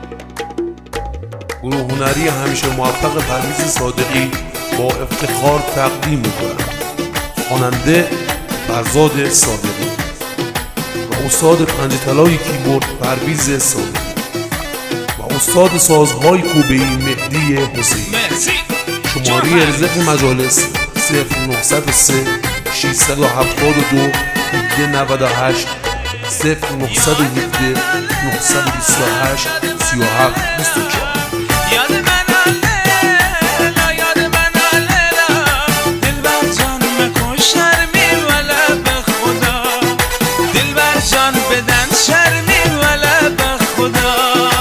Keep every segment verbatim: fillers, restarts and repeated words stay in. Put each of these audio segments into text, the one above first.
گروه هنری همیشه موفق پرویز صادقی با افتخار تقدیم میکنند. خواننده فرزاد صادقی و استاد پنجه طلای کیبورد پرویز صادقی و استاد سازهای کوبه‌ای مهدی حسینی. شماره رزق مجالس صفر نهصد و سه ششصد و هفتاد و دو هفده نود و هشت صفر نهصد و هفده نهصد و بیست و هشت سی و هفت بیست و چهار. یاد من لیلا یاد من لیلا دلبر جان مکن شرمی ولا به خدا دلبر جان بدن شرمی ولا به خدا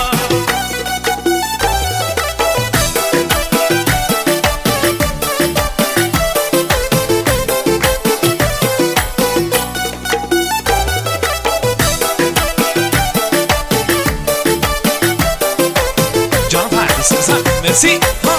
جان پردیس بزن مرسی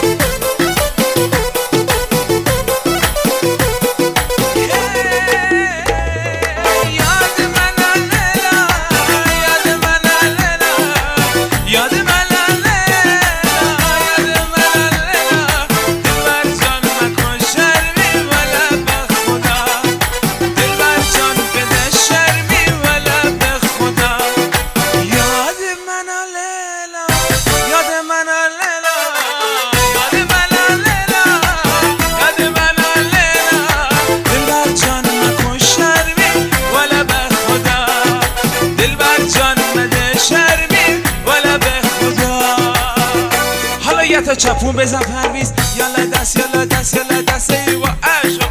تا چپون بزن پرویز یالا دست یالا دست یالا دست ای و عشق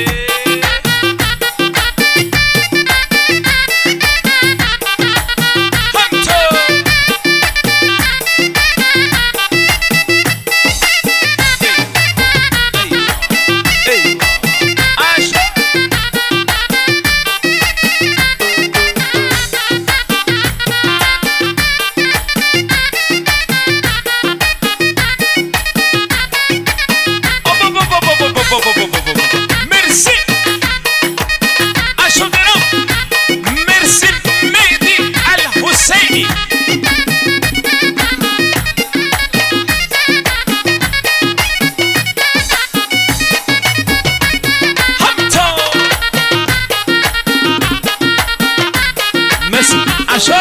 مرسی اشو درم مرسی مهدی الحسینی همتا مرسی اشو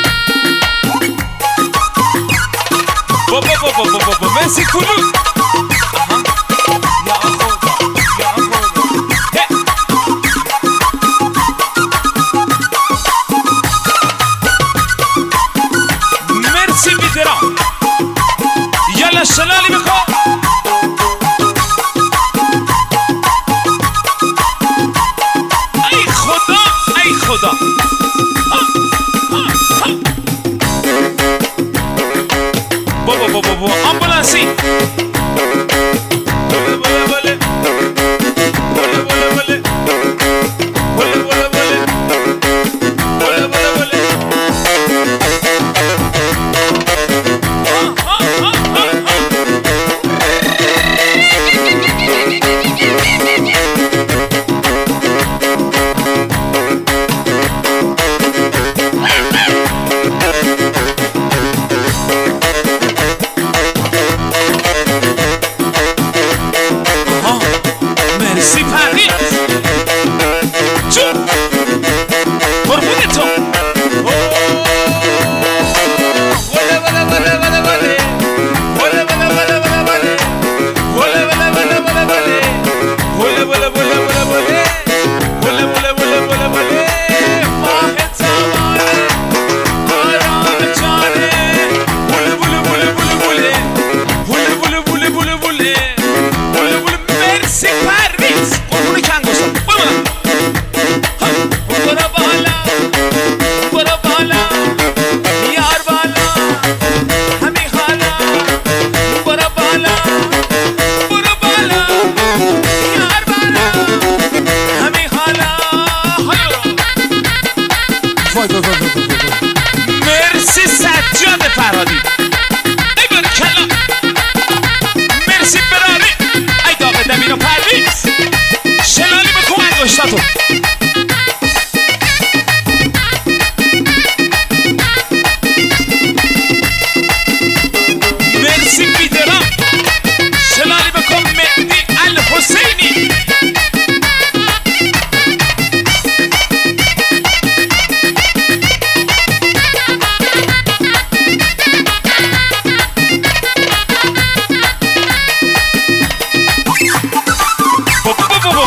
Merci Koulou.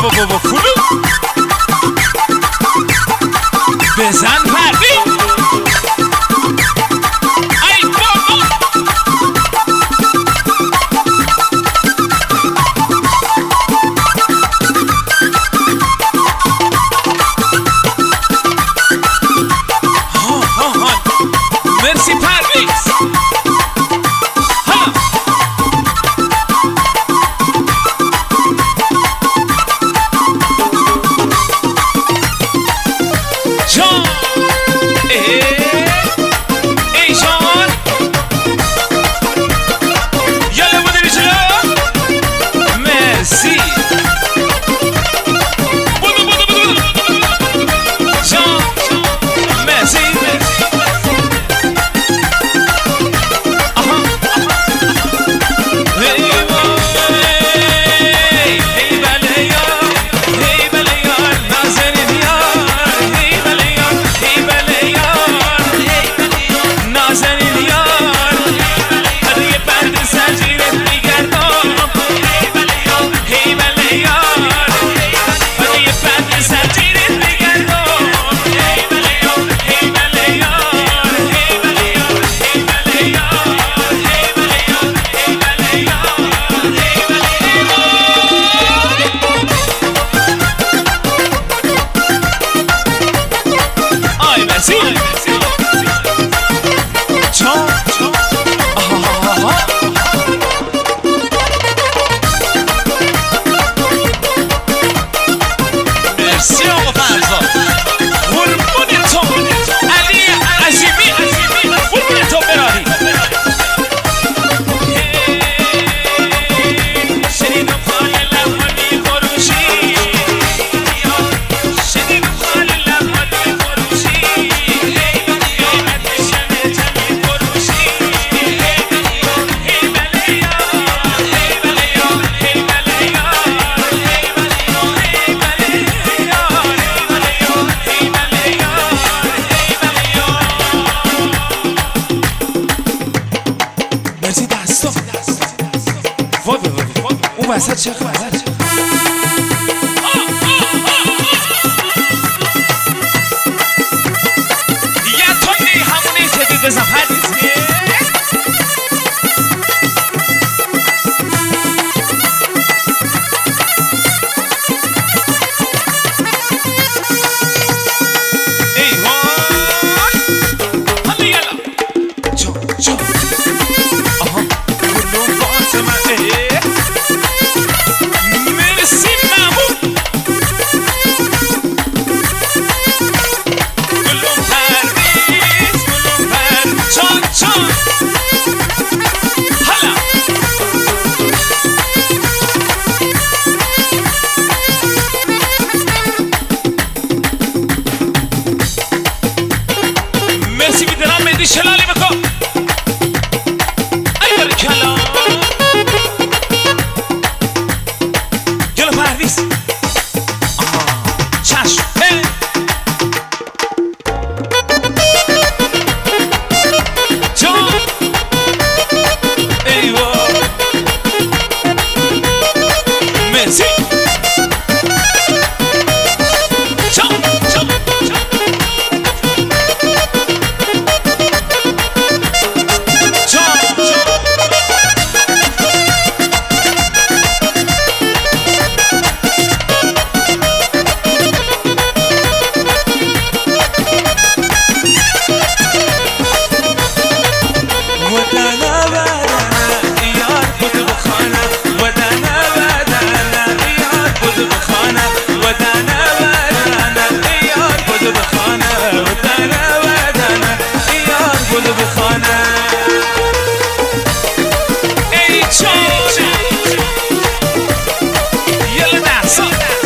بابا بابا فلو بزن پردی ای بابا ها ها ها مرسی پرویز ها جان ای ای جان یالا بوده بیچلا مرسی بودو بودو بودو جان مرسی آها ای وای ای بله یار ای بله یار نازنین یار ای بله یار ای بله یار نازنین یار روی بند زنجیرت میگردم ای بله یار ای بله یار روی بند زنجیرت میگردم ای بله یار ای بله یار ای بله یار ای بله یار ای بله یار ای بله یار ای بله آی مرسی جان آها مرسی آقا فرزاد قربون تو علی عظیمی قربون تو براری شنیدم خال لبانی خروشی شنیدم خال لبانی خروشی قیمت شمه جمعی خروشی ای بله یار ای بله یار ای بله یار ای بله یار ای بله یار ای بله یار ای بله یار مرسی دستا وای وای وای اون وسط چه خبر یه تونی همونی تدید بزن پردیز ای وای حالا یلا جا جا آها کلو فاطمه ای مرسی محمود کلو پرویز کلو پر جان جان حالا مرسی میدرم مدی شلالی بکن ای برکلا گلو پرویز آها چشم هی جان ای وای مرسی جان جان جان جان ودانا بدانا یار بود بخانه ودانا بدانا یار بود بخانه ودانا بدانا یار بود بخانه ودانا بدانا یار بود بخانه ای جان یلا دستا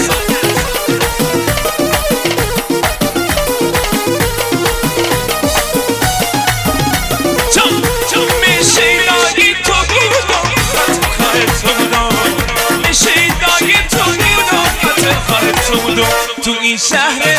جان جان میشه داگی تو بودم خط کار تو بودم میشه داگی تو بودم خط کار تو بودم تو این شهر